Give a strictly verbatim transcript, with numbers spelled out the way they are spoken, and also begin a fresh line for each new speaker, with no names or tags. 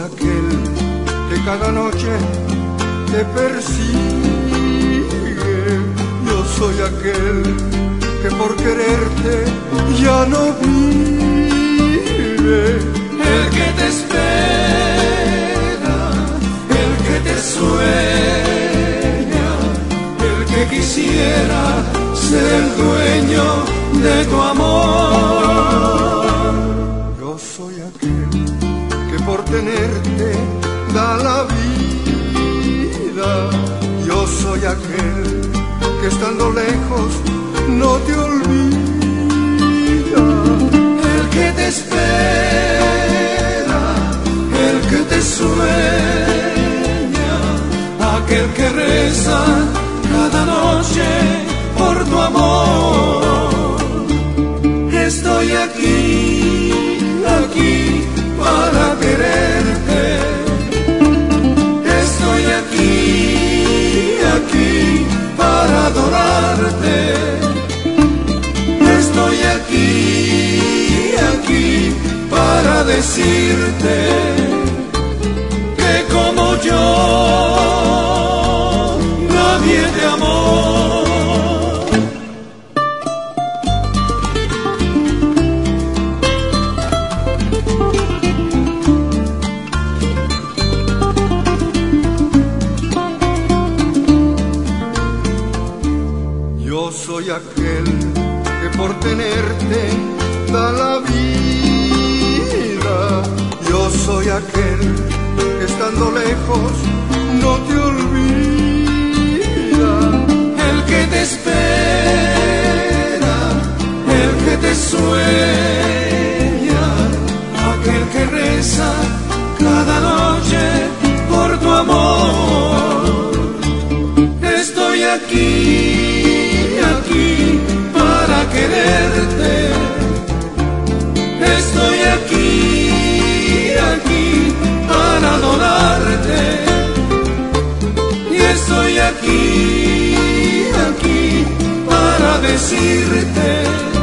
aquel que cada noche te persigue. Yo soy aquel que por quererte ya no vive.
El que te espera, el que te sueña, el que quisiera ser el dueño de tu amor.
Yo soy aquel que por tenerte da la vida. Yo soy aquel que estando lejos no te olvida.
El que te espera, el que te sueña, aquel que reza cada noche por tu amor. Estoy aquí, aquí para quererte. Estoy aquí, aquí para adorarte. Estoy aquí, aquí para decirte que como yo nadie te amó.
Yo soy aquel que por tenerte da la vida. Yo soy aquel que estando lejos no te olvida.
El que te espera, el que te sueña, aquel que reza cada noche por tu amor. Estoy aquí, aquí para quererte. Estoy aquí, aquí para adorarte. Y estoy aquí, aquí para decirte